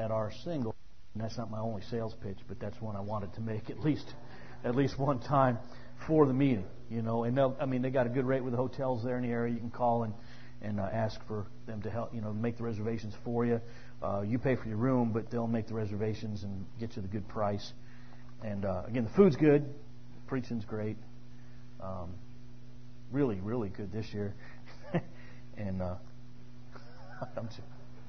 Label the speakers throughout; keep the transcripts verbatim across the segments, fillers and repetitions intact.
Speaker 1: that are single. And that's not my only sales pitch, but that's one I wanted to make at least at least one time for the meeting. You know, and I mean, they got a good rate with the hotels there in the area. You can call and and uh, ask for them to help, you know, make the reservations for you. Uh, you pay for your room, but they'll make the reservations and get you the good price. And uh, again, the food's good, the preaching's great, um, really, really good this year. and uh, I'm just,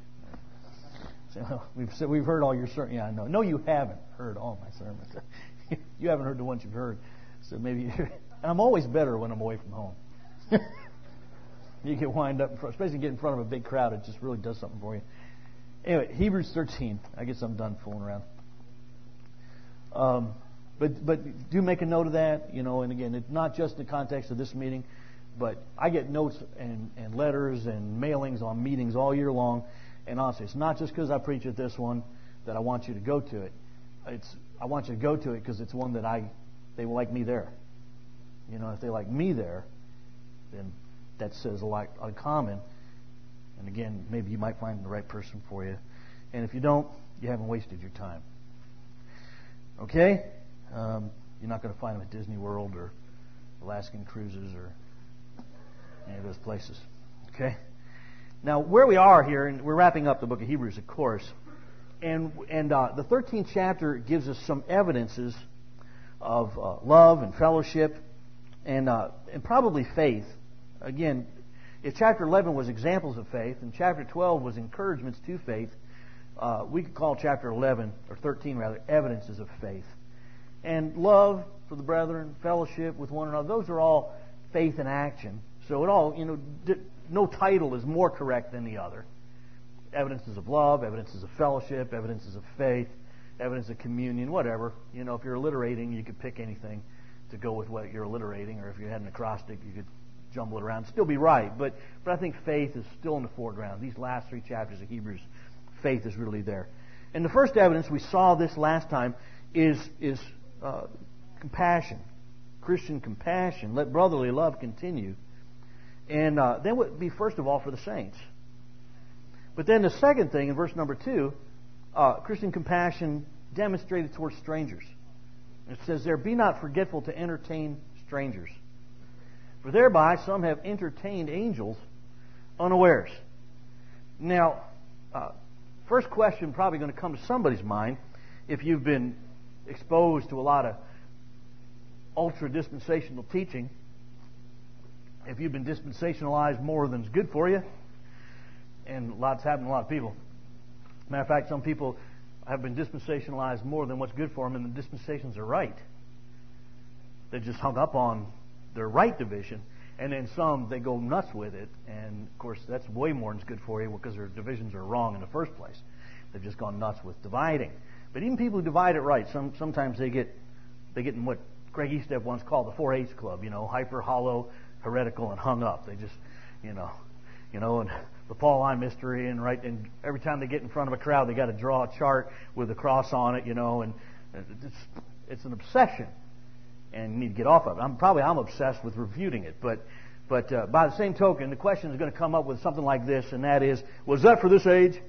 Speaker 1: so we've so we've heard all your sermons. Yeah, I know. No, you haven't heard all my sermons. You haven't heard the ones you've heard. So maybe. You're, and I'm always better when I'm away from home. You get wind up, in front, especially get in front of a big crowd. It just really does something for you. Anyway, Hebrews thirteen. I guess I'm done fooling around. Um, but but do make a note of that. You know, and again, it's not just in the context of this meeting, but I get notes and, and letters and mailings on meetings all year long. And honestly, it's not just because I preach at this one that I want you to go to it. It's I want you to go to it because it's one that I they will like me there. You know, if they like me there, then that says a lot uncommon. And again, maybe you might find the right person for you. And if you don't, you haven't wasted your time. Okay? Um, you're not going to find them at Disney World or Alaskan Cruises or any of those places. Okay? Now, where we are here, and we're wrapping up the book of Hebrews, of course, and and uh, the thirteenth chapter gives us some evidences of uh, love and fellowship and uh, and probably faith. Again, if chapter eleven was examples of faith and chapter twelve was encouragements to faith, uh, we could call chapter eleven, or thirteen rather, evidences of faith. And love for the brethren, fellowship with one another, those are all faith in action. So it all, you know, d- no title is more correct than the other. Evidences of love, evidences of fellowship, evidences of faith, evidence of communion, whatever. You know, if you're alliterating, you could pick anything to go with what you're alliterating, or if you had an acrostic, you could jumble it around, still be right. But but I think faith is still in the foreground. These last three chapters of Hebrews, faith is really there. And the first evidence we saw this last time is is uh, compassion, Christian compassion. Let brotherly love continue. And uh, that would be first of all for the saints. But then the second thing in verse number two, uh, Christian compassion demonstrated towards strangers. It says there, "Be not forgetful to entertain strangers. For thereby some have entertained angels unawares." Now, uh, first question probably going to come to somebody's mind if you've been exposed to a lot of ultra-dispensational teaching, if you've been dispensationalized more than is good for you, and lots happen to a lot of people. Matter of fact, some people have been dispensationalized more than what's good for them, and the dispensations are right. They just hung up on their right division, and then some they go nuts with it, and of course that's way more than good for you because their divisions are wrong in the first place. They've just gone nuts with dividing. But even people who divide it right, some sometimes they get they get in what Greg Estep once called the four H club, you know, hyper, hollow, heretical, and hung up. They just, you know, you know, and the Pauline mystery, and right, and every time they get in front of a crowd, they got to draw a chart with a cross on it, you know, and it's it's an obsession. And you need to get off of it. I'm probably I'm obsessed with refuting it, but but uh, by the same token, the question is going to come up with something like this, and that is, was that for this age?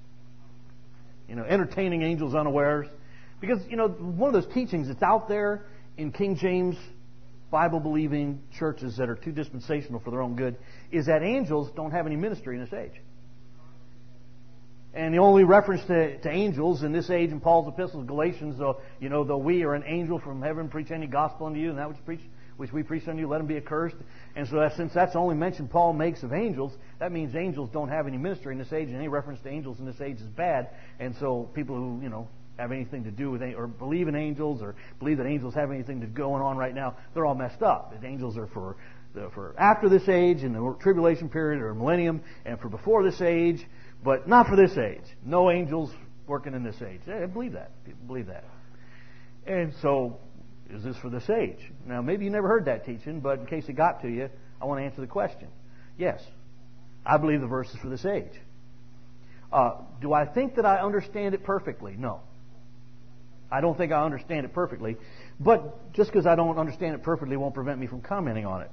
Speaker 1: You know, entertaining angels unawares, because you know one of those teachings that's out there in King James Bible-believing churches that are too dispensational for their own good is that angels don't have any ministry in this age. And the only reference to, to angels in this age in Paul's epistles, Galatians, though, you know, though we are an angel from heaven, preach any gospel unto you, and that which, preach, which we preach unto you, let them be accursed. And so that, since that's the only mention Paul makes of angels, that means angels don't have any ministry in this age, and any reference to angels in this age is bad. And so people who, you know, have anything to do with, or believe in angels, or believe that angels have anything to going on right now, they're all messed up. The angels are for, for after this age, in the tribulation period, or millennium, and for before this age, but not for this age. No angels working in this age. I believe that. People believe that. And so, is this for this age? Now, maybe you never heard that teaching, but in case it got to you, I want to answer the question. Yes, I believe the verse is for this age. Uh, do I think that I understand it perfectly? No. I don't think I understand it perfectly. But just because I don't understand it perfectly won't prevent me from commenting on it.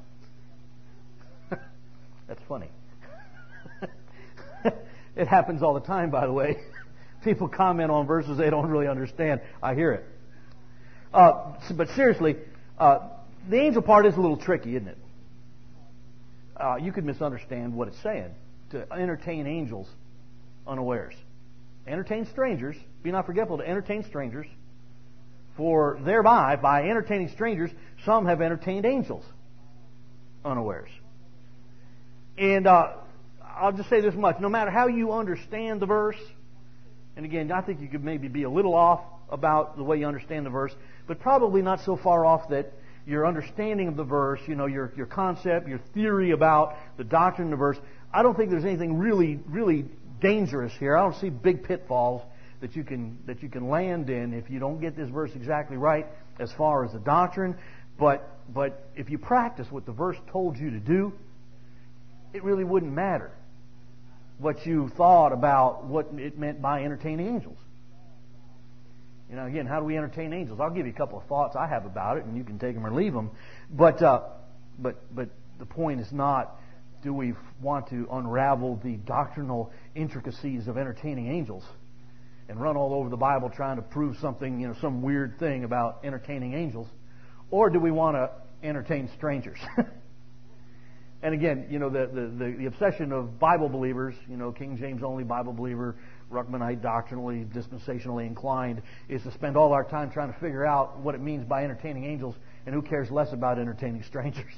Speaker 1: That's funny. It happens all the time, by the way. people comment on verses they don't really understand. I hear it. Uh, but seriously, uh, the angel part is a little tricky, isn't it? Uh, you could misunderstand what it's saying. To entertain angels unawares. Entertain strangers. Be not forgetful to entertain strangers. For thereby, by entertaining strangers, some have entertained angels unawares. And uh, I'll just say this much. No matter how you understand the verse, and again, I think you could maybe be a little off about the way you understand the verse, but probably not so far off that your understanding of the verse, you know, your your concept, your theory about the doctrine of the verse, I don't think there's anything really, really dangerous here. I don't see big pitfalls that you can that you can land in if you don't get this verse exactly right as far as the doctrine. But but if you practice what the verse told you to do, it really wouldn't matter what you thought about what it meant by entertaining angels. You know, again, how do we entertain angels? I'll give you a couple of thoughts I have about it, and you can take them or leave them. But uh, but but the point is not, do we want to unravel the doctrinal intricacies of entertaining angels and run all over the Bible trying to prove something, you know, some weird thing about entertaining angels, or do we want to entertain strangers? And again, you know, the, the, the, the obsession of Bible believers, you know, King James only Bible believer, Ruckmanite, doctrinally, dispensationally inclined, is to spend all our time trying to figure out what it means by entertaining angels, and who cares less about entertaining strangers.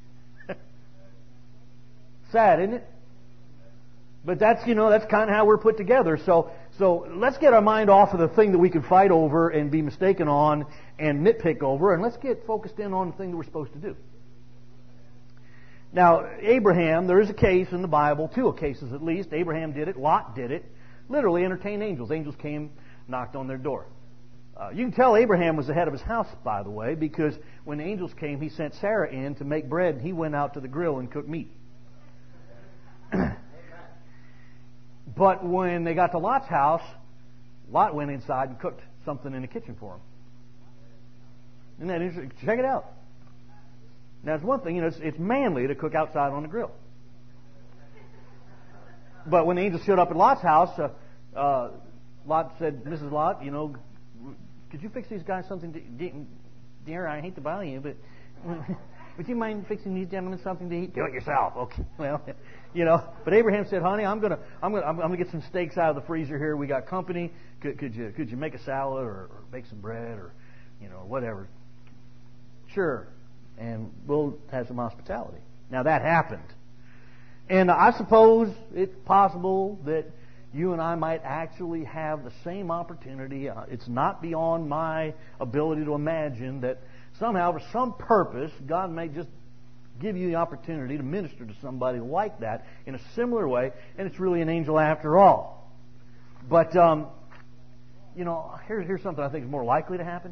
Speaker 1: Sad, isn't it? But that's, you know, that's kind of how we're put together. So, so let's get our mind off of the thing that we can fight over and be mistaken on and nitpick over, and let's get focused in on the thing that we're supposed to do. Now, Abraham, there is a case in the Bible, two cases at least. Abraham did it, Lot did it, literally entertained angels. Angels came, knocked on their door. Uh, you can tell Abraham was the head of his house, by the way, because when the angels came, he sent Sarah in to make bread, and he went out to the grill and cooked meat. But when they got to Lot's house, Lot went inside and cooked something in the kitchen for him. Isn't that interesting? Check it out. Now, it's one thing, you know, it's, it's manly to cook outside on the grill. But when the angels showed up at Lot's house, uh, uh, Lot said, Missus Lot, you know, could you fix these guys something to eat? Dear, I hate to bother you, but would you mind fixing these gentlemen something to eat? Do it yourself. Okay. Well, you know, but Abraham said, honey, I'm gonna, I'm gonna, I'm gonna get some steaks out of the freezer here. We got company. Could, could you, could you make a salad or, or bake some bread or, you know, whatever? Sure. And we'll have some hospitality. Now that happened. And I suppose it's possible that you and I might actually have the same opportunity. Uh, it's not beyond my ability to imagine that somehow, for some purpose, God may just give you the opportunity to minister to somebody like that in a similar way, and it's really an angel after all. But, um, you know, here, here's something I think is more likely to happen.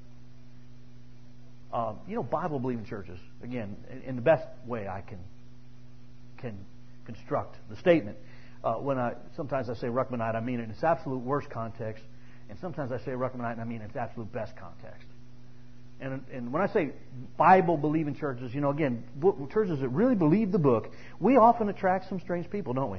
Speaker 1: Uh, you know, Bible-believing churches, again, in, in the best way I can can construct the statement. Uh, when I sometimes I say Ruckmanite, I mean it in its absolute worst context, and sometimes I say Ruckmanite, and I mean it in its absolute best context. And, and when I say Bible-believing churches, you know, again, churches that really believe the book, we often attract some strange people, don't we?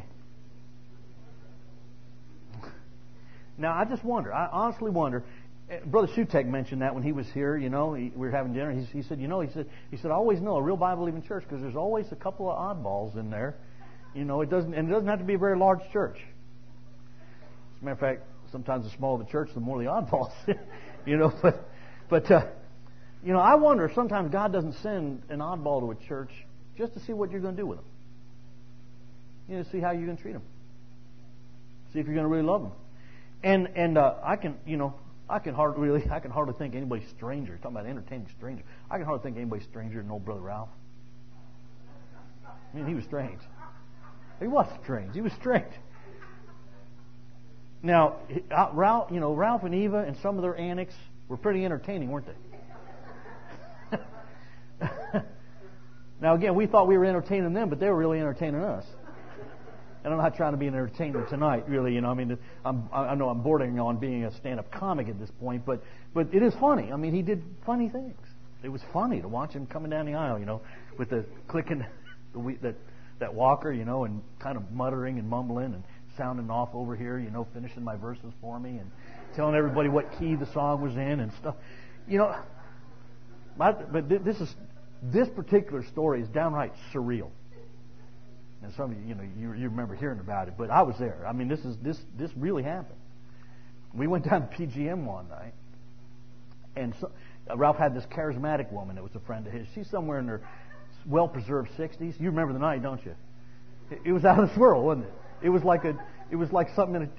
Speaker 1: Now, I just wonder, I honestly wonder. Brother Shutek mentioned that when he was here. You know, he, we were having dinner. He, he said, you know, he said, he said, I always know a real Bible-believing church because there's always a couple of oddballs in there. You know, it doesn't, and it doesn't have to be a very large church. As a matter of fact, sometimes the smaller the church, the more the oddballs. You know, but, but, uh, you know, I wonder if sometimes God doesn't send an oddball to a church just to see what you're going to do with them. You know, see how you're going to treat them. See if you're going to really love them. And and uh, I can, you know. I can hardly really, I can hardly think anybody stranger. Talking about entertaining stranger. I can hardly think anybody stranger than old Brother Ralph. I mean, he was strange. He was strange. He was strange. Now, Ralph, you know, Ralph and Eva and some of their antics were pretty entertaining, weren't they? Now, again, we thought we were entertaining them, but they were really entertaining us. And I'm not trying to be an entertainer tonight, really. You know, I mean, I'm, I know I'm bordering on being a stand-up comic at this point, but but it is funny. I mean, he did funny things. It was funny to watch him coming down the aisle, you know, with the clicking the that that walker, you know, and kind of muttering and mumbling and sounding off over here, you know, finishing my verses for me and telling everybody what key the song was in and stuff. You know, my, but this is this particular story is downright surreal. And some of you, you know, you, you remember hearing about it, but I was there. I mean, this is this this really happened. We went down to P G M one night, and so, uh, Ralph had this charismatic woman that was a friend of his. She's somewhere in her well-preserved sixties. You remember the night, don't you? It, it was out of this world, wasn't it? It was like a, it was like something in a.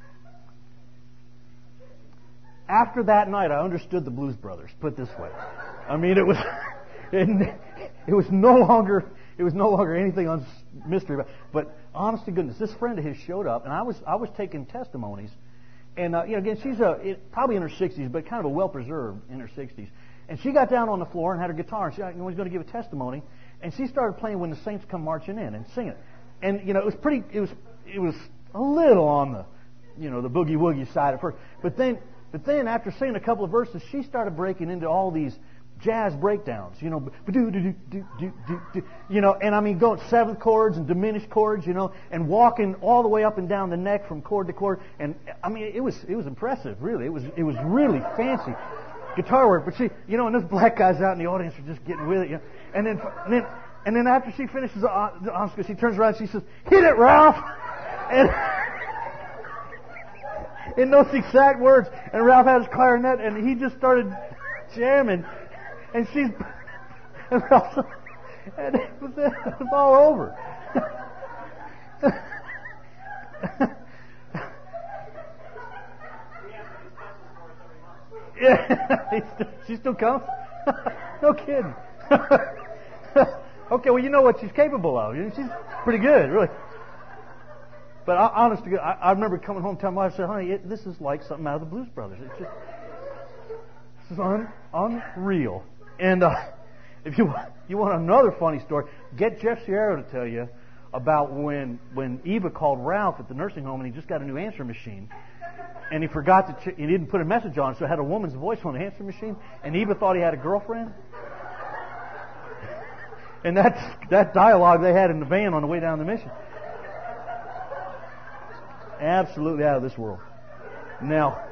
Speaker 1: After that night, I understood the Blues Brothers. Put it this way, I mean, it was, it, it was no longer, it was no longer anything on mystery. But, but honest to goodness, this friend of his showed up, and I was, I was taking testimonies, and uh, you know, again, she's a it, probably in her sixties, but kind of a well-preserved in her sixties. And she got down on the floor and had her guitar, and she was going to give a testimony, and she started playing "When the Saints Come Marching In" and singing it. And you know, it was pretty, it was, it was a little on the, you know, the boogie woogie side at first, but then. But then, after singing a couple of verses, she started breaking into all these jazz breakdowns, you know, do do do do do do, you know, and I mean going seventh chords and diminished chords, you know, and walking all the way up and down the neck from chord to chord, and I mean it was it was impressive, really. It was it was really fancy guitar work. But she, you know, and those black guys out in the audience are just getting with it, you know, and then and then and then after she finishes the Oscar, she turns around and she says, "Hit it, Ralph!" And in those exact words, and Ralph had his clarinet, and he just started jamming, and she's, and Ralph, and it was, it was all over. Yeah, she still comes? No kidding. Okay, well, you know what she's capable of. She's pretty good, really. But I, honest to God, I, I remember coming home telling my wife, I said, "Honey, it, this is like something out of the Blues Brothers. It's just, this is un, unreal." And uh, if you you want another funny story, get Jeff Sierra to tell you about when when Eva called Ralph at the nursing home, and he just got a new answer machine, and he forgot to ch- he didn't put a message on it, so it had a woman's voice on the answer machine, and Eva thought he had a girlfriend. And that's that dialogue they had in the van on the way down the mission. Absolutely out of this world. Now,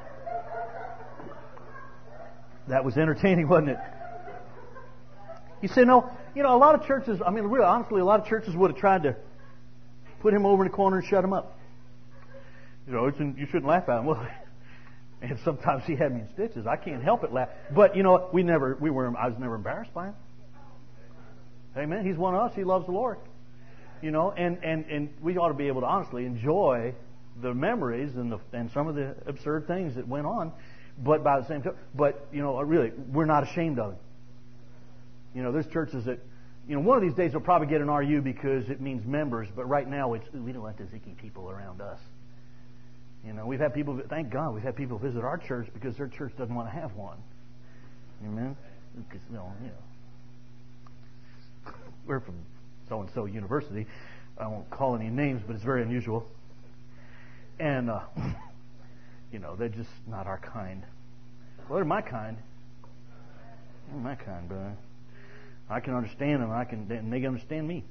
Speaker 1: that was entertaining, wasn't it? You say, no, you know, a lot of churches, I mean, really, honestly, a lot of churches would have tried to put him over in the corner and shut him up. You know, it's in, you shouldn't laugh at him. Well, and sometimes he had me in stitches. I can't help it laugh. But, you know, we never, we were, I was never embarrassed by him. Amen. He's one of us. He loves the Lord. You know, and, and, and we ought to be able to honestly enjoy the memories and the and some of the absurd things that went on, but by the same time, but you know, really, we're not ashamed of it. You know, there's churches that, you know, one of these days they'll probably get an R U because it means members, but right now it's, we don't want the zicky people around us. You know, we've had people, thank God, we've had people visit our church because their church doesn't want to have one. Amen? Because, you know, you know, we're from so-and-so university. I won't call any names, but it's very unusual. And, uh, you know, they're just not our kind. Well, they're my kind. They're my kind, brother. I can understand them, I can, and they can understand me.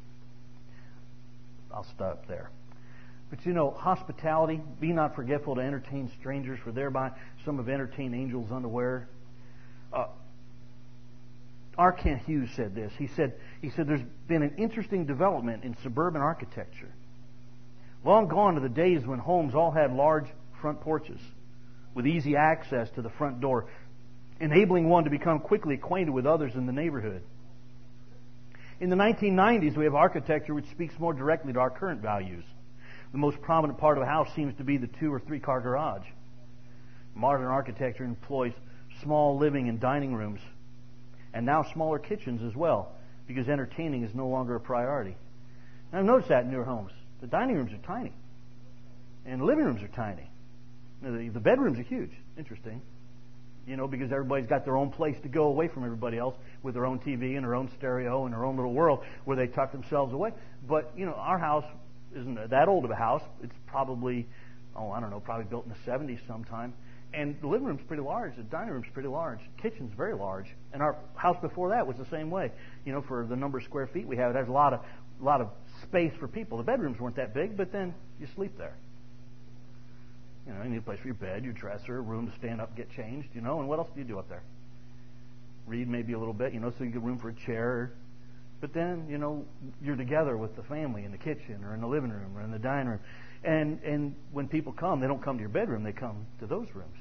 Speaker 1: I'll stop there. But, you know, hospitality, be not forgetful to entertain strangers, for thereby some have entertained angels unaware. Uh, R. Kent Hughes said this. He said, he said, there's been an interesting development in suburban architecture. Long gone are the days when homes all had large front porches with easy access to the front door, enabling one to become quickly acquainted with others in the neighborhood. In the nineteen nineties, we have architecture which speaks more directly to our current values. The most prominent part of a house seems to be the two or three car garage. Modern architecture employs small living and dining rooms, and now smaller kitchens as well, because entertaining is no longer a priority. And I've noticed that in newer homes. The dining rooms are tiny, and the living rooms are tiny. The, the bedrooms are huge. Interesting. You know, because everybody's got their own place to go away from everybody else with their own T V and their own stereo and their own little world where they tuck themselves away. But, you know, our house isn't that old of a house. It's probably, oh, I don't know, probably built in the seventies sometime. And the living room's pretty large. The dining room's pretty large. The kitchen's very large. And our house before that was the same way. You know, for the number of square feet we have, it has a lot of a lot of space for people. The bedrooms weren't that big, but then you sleep there. You know, you need a place for your bed, your dresser, a room to stand up, get changed, you know, and what else do you do up there? Read maybe a little bit, you know, so you get room for a chair. But then, you know, you're together with the family in the kitchen or in the living room or in the dining room. And and when people come, they don't come to your bedroom, they come to those rooms.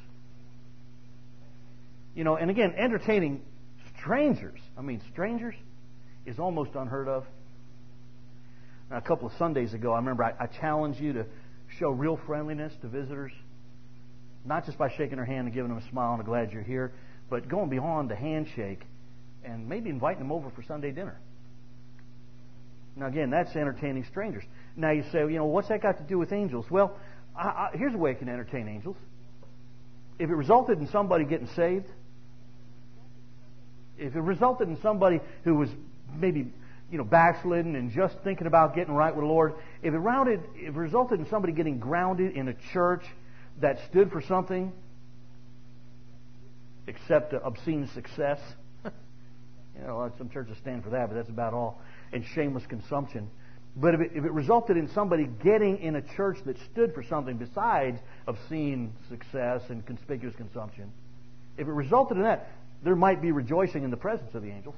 Speaker 1: You know, and again, entertaining strangers, I mean strangers, is almost unheard of. Now, a couple of Sundays ago, I remember I, I challenged you to show real friendliness to visitors, not just by shaking their hand and giving them a smile and a glad you're here, but going beyond the handshake and maybe inviting them over for Sunday dinner. Now, again, that's entertaining strangers. Now, you say, you know, what's that got to do with angels? Well, I, I, here's a way it can entertain angels. If it resulted in somebody getting saved, if it resulted in somebody who was maybe, you know, backslidden and just thinking about getting right with the Lord, if it, rounded, if it resulted in somebody getting grounded in a church that stood for something except obscene success, you know, some churches stand for that, but that's about all, and shameless consumption. But if it, if it resulted in somebody getting in a church that stood for something besides obscene success and conspicuous consumption, if it resulted in that, there might be rejoicing in the presence of the angels.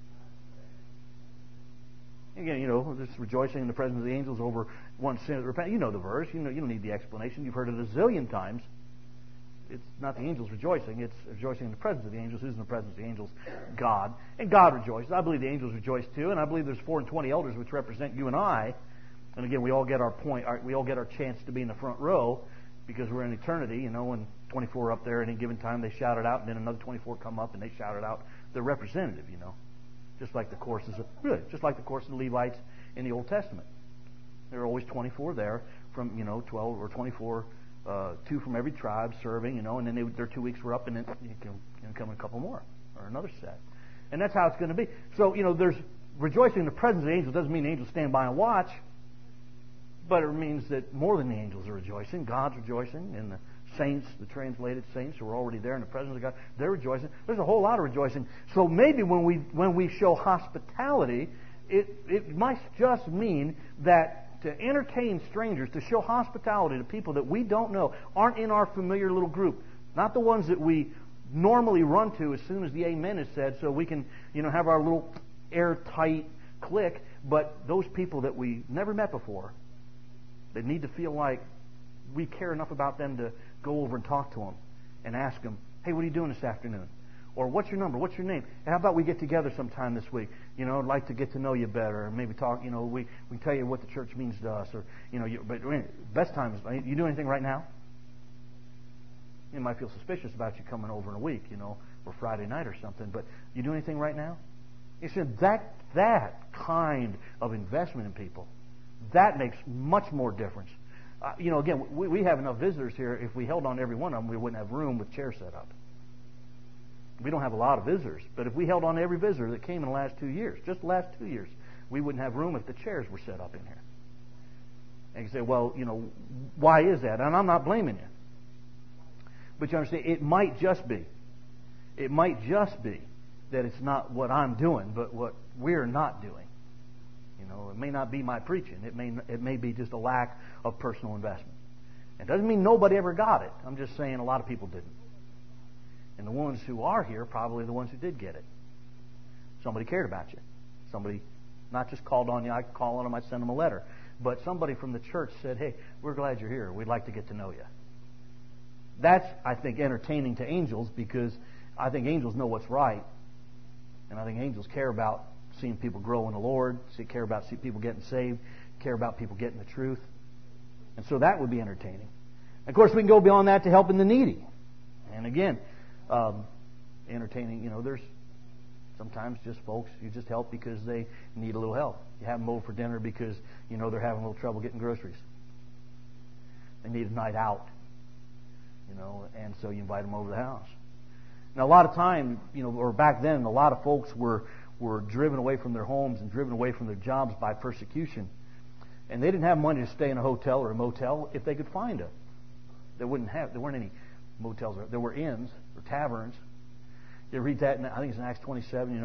Speaker 1: Again, you know, this rejoicing in the presence of the angels over one sin of repentance. You know the verse. You know, you don't need the explanation. You've heard it a zillion times. It's not the angels rejoicing. It's rejoicing in the presence of the angels. Who's in the presence of the angels? God. And God rejoices. I believe the angels rejoice too. And I believe there's four and twenty elders which represent you and I. And again, we all get our point. Our, we all get our chance to be in the front row because we're in eternity. You know, when twenty-four are up there at any given time, they shout it out. And then another twenty-four come up and they shout it out. They're representative, you know. Just like the courses of, really, just like the course of the Levites in the Old Testament. There are always twenty-four there from, you know, twelve or twenty-four, uh, two from every tribe serving, you know, and then they, their two weeks were up, and then you can, you can come a couple more, or another set. And that's how it's going to be. So, you know, there's rejoicing in the presence of the angels. Doesn't mean the angels stand by and watch, but it means that more than the angels are rejoicing. God's rejoicing, and the saints, the translated saints who are already there in the presence of God, they're rejoicing. There's a whole lot of rejoicing. So maybe when we when we show hospitality, it it might just mean that to entertain strangers, to show hospitality to people that we don't know, aren't in our familiar little group, not the ones that we normally run to as soon as the amen is said, so we can, you know, have our little airtight clique, but those people that we never met before, that need to feel like we care enough about them to go over and talk to them and ask them, hey, what are you doing this afternoon? Or what's your number? What's your name? And how about we get together sometime this week? You know, I'd like to get to know you better, or maybe talk. You know, we we tell you what the church means to us, or you know, you, but best time is, you do anything right now? You might feel suspicious about you coming over in a week, you know, or Friday night or something. But you do anything right now? You see, that that kind of investment in people, that makes much more difference. Uh, you know, again, we, we have enough visitors here. If we held on to every one of them, we wouldn't have room with chairs set up. We don't have a lot of visitors, but if we held on to every visitor that came in the last two years, just the last two years, we wouldn't have room if the chairs were set up in here. And you say, well, you know, why is that? And I'm not blaming you. But you understand, it might just be, it might just be that it's not what I'm doing, but what we're not doing. You know, it may not be my preaching. It may it may be just a lack of personal investment. It doesn't mean nobody ever got it. I'm just saying a lot of people didn't. And the ones who are here, probably the ones who did get it. Somebody cared about you. Somebody not just called on you. I call on them. I send them a letter. But somebody from the church said, hey, we're glad you're here. We'd like to get to know you. That's, I think, entertaining to angels, because I think angels know what's right. And I think angels care about seeing people grow in the Lord, care about seeing people getting saved, care about people getting the truth. And so that would be entertaining. Of course, we can go beyond that to helping the needy. And again, um, entertaining, you know, there's sometimes just folks you just help because they need a little help. You have them over for dinner because, you know, they're having a little trouble getting groceries. They need a night out, you know, and so you invite them over to the house. Now, a lot of time, you know, or back then, a lot of folks were were driven away from their homes and driven away from their jobs by persecution. And they didn't have money to stay in a hotel or a motel if they could find it. They wouldn't have, there weren't any motels. There were inns or taverns. You read that, in, I think it's in Acts twenty-seven, you know,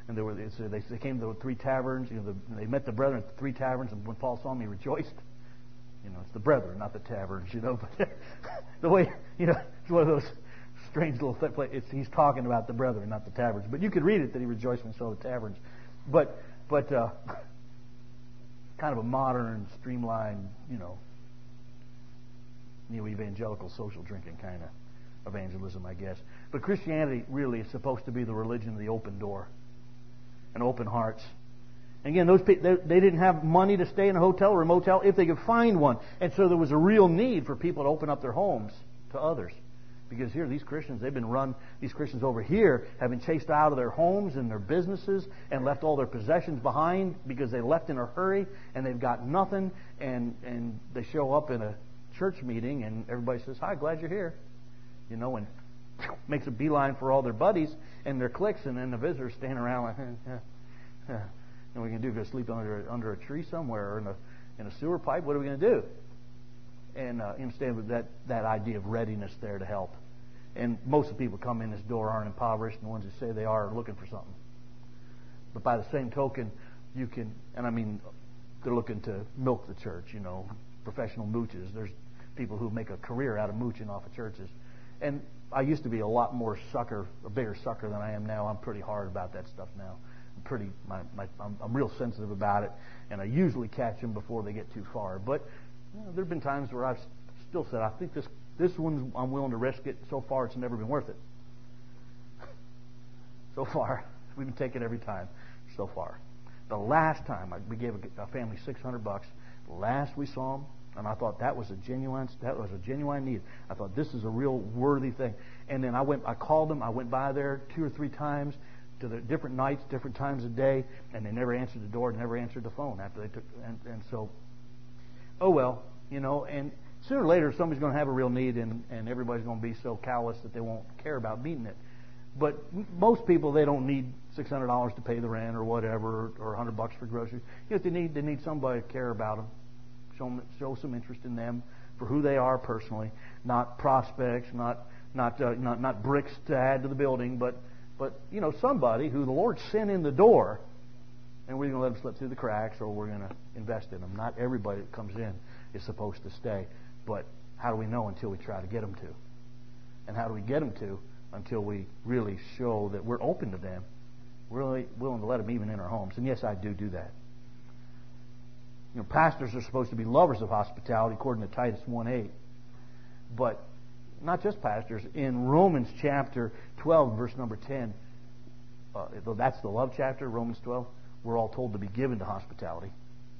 Speaker 1: And they were they, so they, they came to the three taverns. You know, the, they met the brethren at the three taverns, and when Paul saw them, he rejoiced. You know, it's the brethren, not the taverns. You know, but the way you know, it's one of those strange little things. It's, he's talking about the brethren, not the taverns. But you could read it that he rejoiced when he saw the taverns. But but uh, kind of a modern, streamlined, you know, neo-evangelical social drinking kind of evangelism, I guess. But Christianity really is supposed to be the religion of the open door and open hearts. And again, those people, they, they didn't have money to stay in a hotel or a motel if they could find one. And so there was a real need for people to open up their homes to others. Because here, these Christians, they've been run, these Christians over here have been chased out of their homes and their businesses and left all their possessions behind because they left in a hurry and they've got nothing. And, and they show up in a church meeting and everybody says, "Hi, glad you're here." You know, and makes a beeline for all their buddies and their cliques, and then the visitors standing around like, eh, eh, eh. And we can do go sleep under under a tree somewhere or in a in a sewer pipe. What are we going to do? And uh, understand with that that idea of readiness there to help. And most of the people come in this door aren't impoverished, and the ones who say they are are looking for something. But by the same token, you can, and I mean, they're looking to milk the church. You know, professional mooches. There's people who make a career out of mooching off of churches. And I used to be a lot more sucker, a bigger sucker than I am now. I'm pretty hard about that stuff now. I'm pretty, my, my, I'm, I'm real sensitive about it, and I usually catch them before they get too far. But you know, there have been times where I've still said, I think this this one's, I'm willing to risk it. So far, it's never been worth it. So far, we've been taking every time. So far, the last time I, we gave a, a family six hundred bucks. The last we saw them. And I thought that was a genuine that was a genuine need. I thought this is a real worthy thing. And then I went, I called them. I went by there two or three times to the different nights, different times of day, and they never answered the door, never answered the phone after they took. And, and so, oh well, you know. And sooner or later, somebody's going to have a real need, and, and everybody's going to be so callous that they won't care about meeting it. But most people, they don't need six hundred dollars to pay the rent or whatever, or a hundred bucks for groceries. You know, they need they need somebody to care about them. Show, show some interest in them for who they are personally, not prospects, not not uh, not not bricks to add to the building, but but you know somebody who the Lord sent in the door, and we're going to let them slip through the cracks, or we're going to invest in them. Not everybody that comes in is supposed to stay, but how do we know until we try to get them to? And how do we get them to until we really show that we're open to them, we're really willing to let them even in our homes? And yes, I do do that. You know, pastors are supposed to be lovers of hospitality, according to Titus one eight. But not just pastors. In Romans chapter twelve, verse number ten, uh, that's the love chapter, Romans twelve, we're all told to be given to hospitality.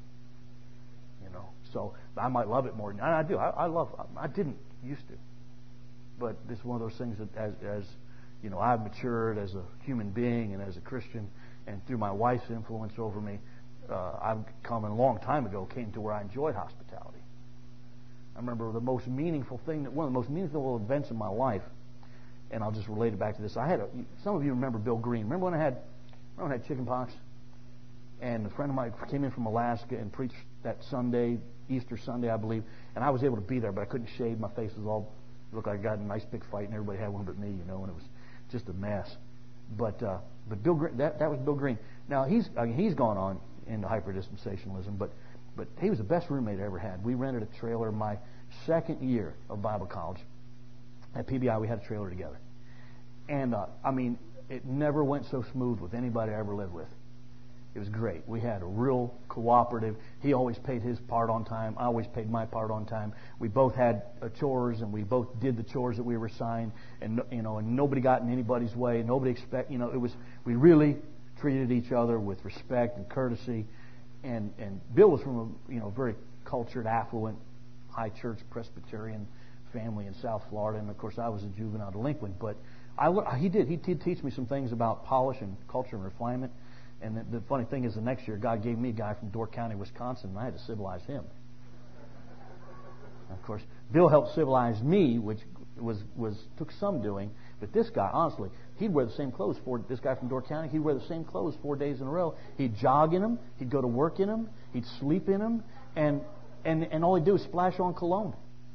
Speaker 1: You know, so I might love it more than I do. I, I love. I didn't used to, but this is one of those things that, as, as you know, I've matured as a human being and as a Christian, and through my wife's influence over me. Uh, I've come a long time ago, came to where I enjoyed hospitality. I remember the most meaningful thing, that one of the most meaningful events in my life, and I'll just relate it back to this. I had a, some of you remember Bill Green. Remember when I had, remember when I had chicken pox? And a friend of mine came in from Alaska and preached that Sunday, Easter Sunday, I believe, and I was able to be there, but I couldn't shave. My face was all, looked like I got in a nice big fight, and everybody had one but me, you know, and it was just a mess. But uh, but Bill Green, that that was Bill Green. Now he's I mean, he's gone on into hyper-dispensationalism, but but he was the best roommate I ever had. We rented a trailer my second year of Bible college. At P B I, we had a trailer together. And, uh, I mean, it never went so smooth with anybody I ever lived with. It was great. We had a real cooperative. He always paid his part on time. I always paid my part on time. We both had uh, chores, and we both did the chores that we were assigned. And, you know, and nobody got in anybody's way. Nobody expect, you know, it was, we really treated each other with respect and courtesy, and and Bill was from a you know very cultured, affluent, high church Presbyterian family in South Florida, and of course I was a juvenile delinquent. But I he did he did teach me some things about polish and culture and refinement. And the, the funny thing is, the next year God gave me a guy from Door County, Wisconsin, and I had to civilize him. And of course, Bill helped civilize me, which was was took some doing. But this guy, honestly, he'd wear the same clothes for this guy from Door County. He'd wear the same clothes four days in a row. He'd jog in them. He'd go to work in them. He'd sleep in them. And and and all he'd do is splash on cologne.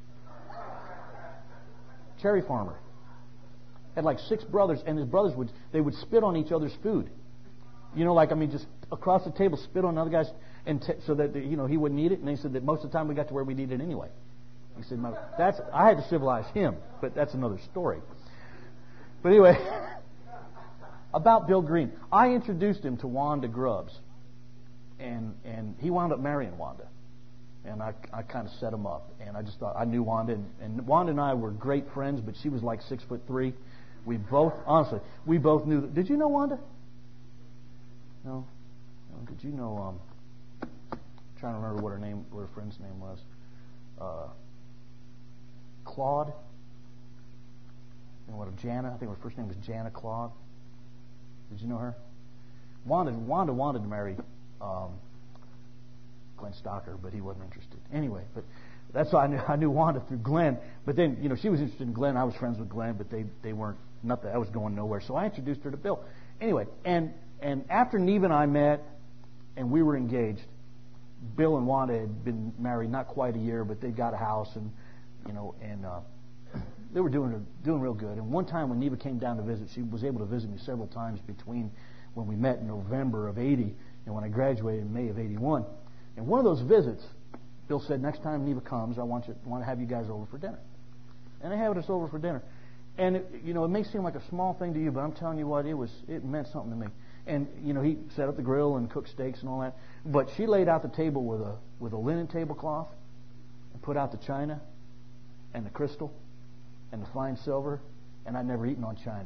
Speaker 1: Cherry farmer. Had like six brothers, and his brothers would they would spit on each other's food. You know, like, I mean, just across the table, spit on the other guy's, and t- so that, you know, he wouldn't eat it. And he said that most of the time we got to where we'd eat it anyway. He said, my, that's, I had to civilize him, but that's another story. But anyway, about Bill Green. I introduced him to Wanda Grubbs, and and he wound up marrying Wanda. And I, I kind of set him up. And I just thought, I knew Wanda, and, and Wanda and I were great friends, but she was like six foot three. We both, honestly, we both knew. Did you know Wanda? No? no did you know, um, I'm trying to remember what her name, what her friend's name was. Uh, Claude? You know what, Jana? I think her first name was Jana Claude. Did you know her? Wanda, Wanda wanted to marry um, Glenn Stocker, but he wasn't interested. Anyway, but that's why I knew, I knew Wanda through Glenn. But then, you know, she was interested in Glenn. I was friends with Glenn, but they, they weren't, nothing. I was going nowhere. So I introduced her to Bill. Anyway, and and after Neve and I met and we were engaged, Bill and Wanda had been married not quite a year, but they got a house, and you know, and uh, they were doing doing real good. And one time when Neva came down to visit, she was able to visit me several times between when we met in November of eighty and when I graduated in May of eighty-one. And one of those visits, Bill said, next time Neva comes, I want you want to have you guys over for dinner. And they had us over for dinner. And it, you know, it may seem like a small thing to you, but I'm telling you what, it was it meant something to me. And you know, he set up the grill and cooked steaks and all that. But she laid out the table with a with a linen tablecloth and put out the china and the crystal and the fine silver. And I'd never eaten on china.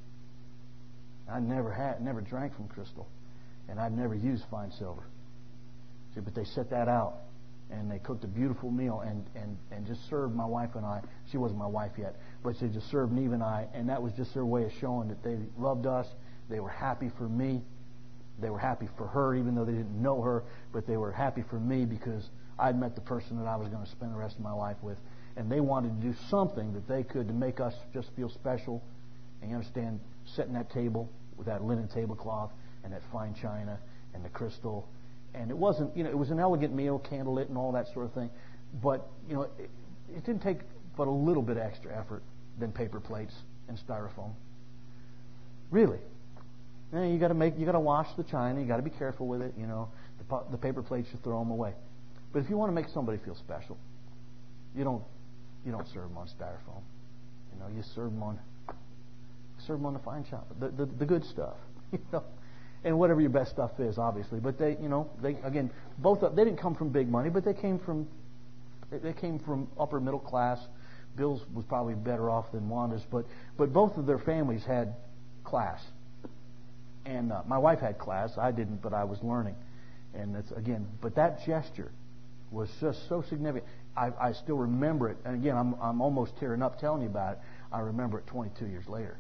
Speaker 1: I never had, never drank from crystal, and I'd never used fine silver. See, but they set that out, and they cooked a beautiful meal, and, and, and just served my wife and I. She wasn't my wife yet, but they just served Neve and I, and that was just their way of showing that they loved us. They were happy for me. They were happy for her, even though they didn't know her, but they were happy for me because I'd met the person that I was going to spend the rest of my life with. And they wanted to do something that they could to make us just feel special. And you understand, setting that table with that linen tablecloth and that fine china and the crystal. And it wasn't, you know, it was an elegant meal, candlelit and all that sort of thing. But, you know, it, it didn't take but a little bit extra effort than paper plates and styrofoam. Really. You know, you got to make, you got to wash the china. You got to be careful with it. You know, the, the paper plates, you throw them away. But if you want to make somebody feel special, you don't, you don't serve them on styrofoam. You know, you serve them on, serve them on the fine china, the, the the good stuff. You know, and whatever your best stuff is, obviously. But they, you know, they again, both of, they didn't come from big money, but they came from, they came from upper middle class. Bill's was probably better off than Wanda's, but but both of their families had class. And uh, my wife had class. I didn't, but I was learning. And that's again, but that gesture was just so significant. I, I still remember it. And again, I'm I'm almost tearing up telling you about it. I remember it twenty-two years later.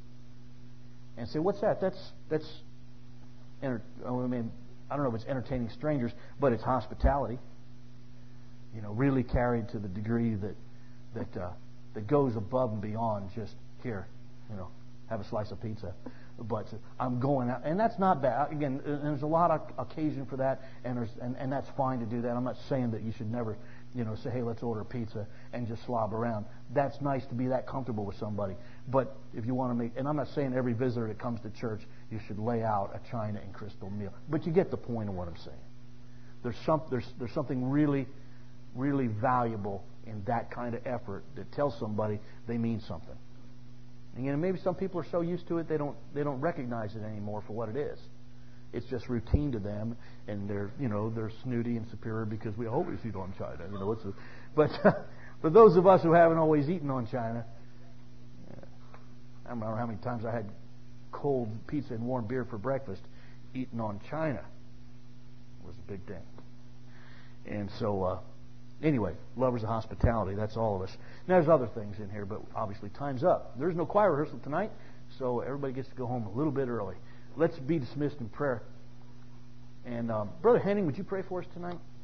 Speaker 1: And say, what's that? That's that's. Enter, I mean, I don't know if it's entertaining strangers, but it's hospitality. You know, really carried to the degree that that uh, that goes above and beyond just here. You know, have a slice of pizza. But I'm going out, and that's not bad. Again, there's a lot of occasion for that, and there's and, and that's fine to do that. I'm not saying that you should never, you know, say, hey, let's order a pizza and just slob around. That's nice to be that comfortable with somebody. But if you want to make, and I'm not saying every visitor that comes to church you should lay out a china and crystal meal, but you get the point of what I'm saying. There's some there's there's something really, really valuable in that kind of effort that tells somebody they mean something. And you know, maybe some people are so used to it they don't they don't recognize it anymore for what it is. It's just routine to them, and they're you know they're snooty and superior because we always eat on china. You know, it's a, but for those of us who haven't always eaten on china, yeah, I don't remember how many times I had cold pizza and warm beer for breakfast. Eating on china was a big thing. And so. Uh, Anyway, lovers of hospitality, that's all of us. Now, there's other things in here, but obviously time's up. There's no choir rehearsal tonight, so everybody gets to go home a little bit early. Let's be dismissed in prayer. And um, Brother Henning, would you pray for us tonight?